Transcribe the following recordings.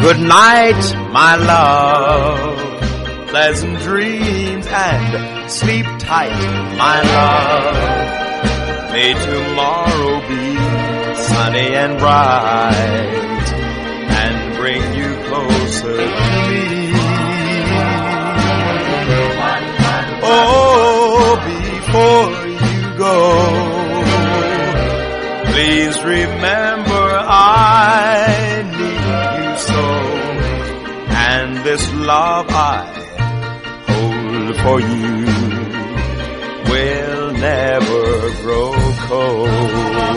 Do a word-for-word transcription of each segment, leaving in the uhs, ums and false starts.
Good night, my love. Pleasant dreams and sleep tight, my love. May tomorrow be sunny and bright and bring you closer to me. Oh, before you go, please remember I need you so, and this love I hold for you will never grow cold.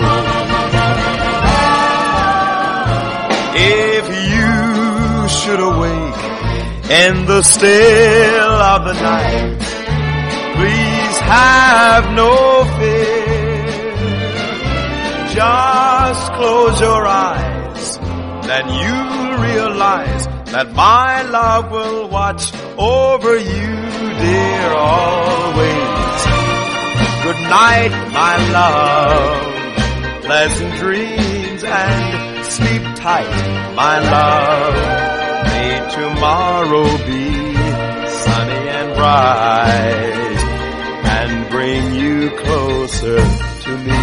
If you should awake in the still of the night, please have no fear. Just close your eyes, then you'll realize that my love will watch over you, dear, always. Good night, my love. Pleasant dreams and sleep tight, my love. May tomorrow be sunny and bright and bring you closer to me.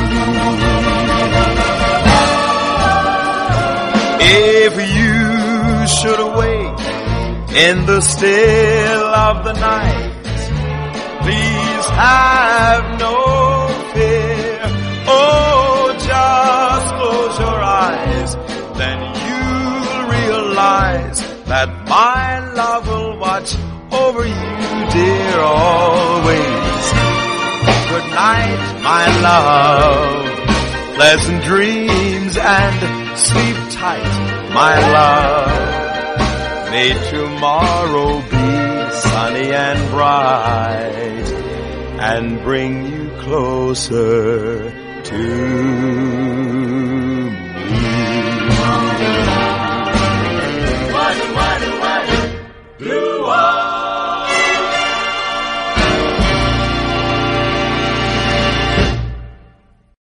If you should awake in the still of the night, please have no fear. Oh, just close your eyes, then you'll realize that my love will watch over you, dear, always. Good night, my love. Pleasant dreams and sleep tight, my love. May tomorrow be sunny and bright and bring you closer to me.